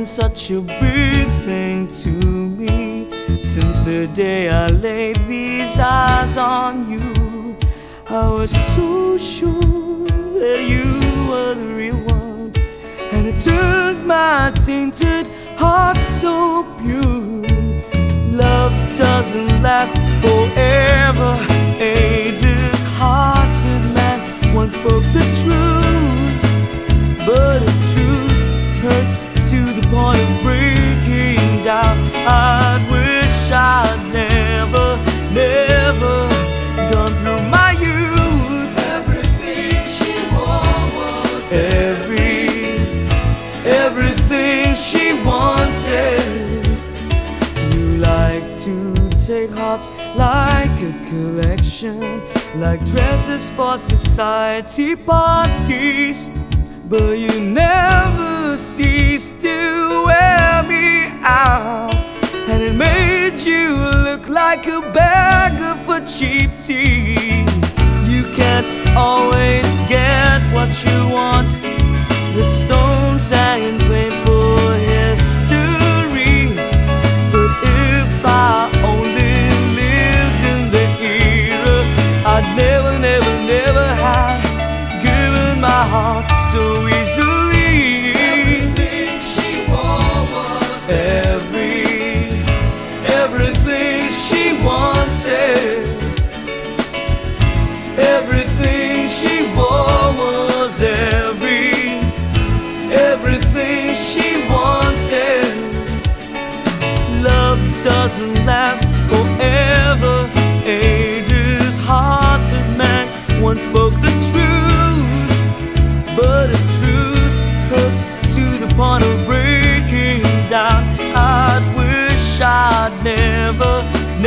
such a big thing to me. Since the day I laid these eyes on you, I was so sure that you were the real one, and it took my tainted heart so pure. Love doesn't last forever. A disheartened man once spoke the truth, but the truth hurts to the point of breaking down. I wish I'd never gone through my youth. Everything she wore was everything she wanted. You like to take hearts like a collection, like dresses for society parties, but you never cease to wear me out, and it made you look like a beggar for cheap tea. You can't always get what you want. The stones hanging painful history, but if I only lived in the era, I'd never have given my heart so easily. everything she wore was everything she wanted. Everything she wore was everything she wanted. Love doesn't last forever. A disheartened man once spoke the truth, but the truth hurts to the point of breaking down. I wish I'd never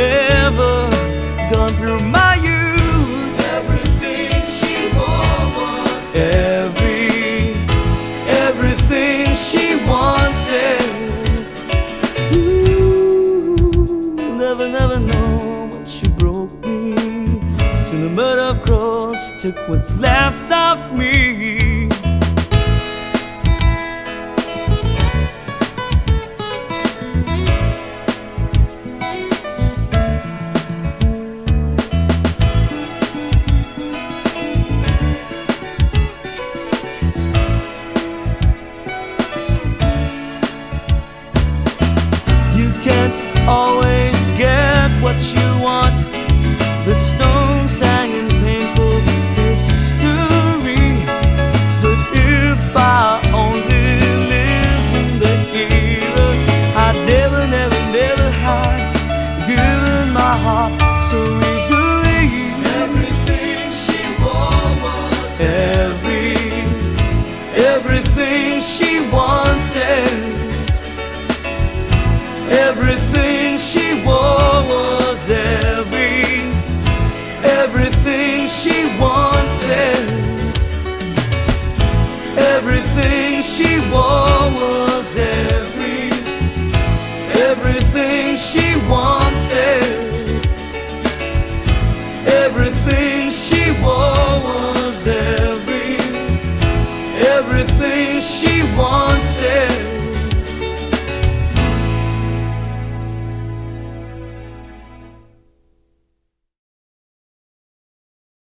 gone through my youth. everything she wore was everything she wanted. Ooh, never know when she broke me, till the murder cross took what's left of me. You can't always get what you want. The stones hanging painful history, but if I only lived in the era, I'd never have given my heart so easily. everything she wore was everything she wanted. Everything she wore was everything she wanted. Everything she wore was everything she wanted. Everything she wore was everything she wanted.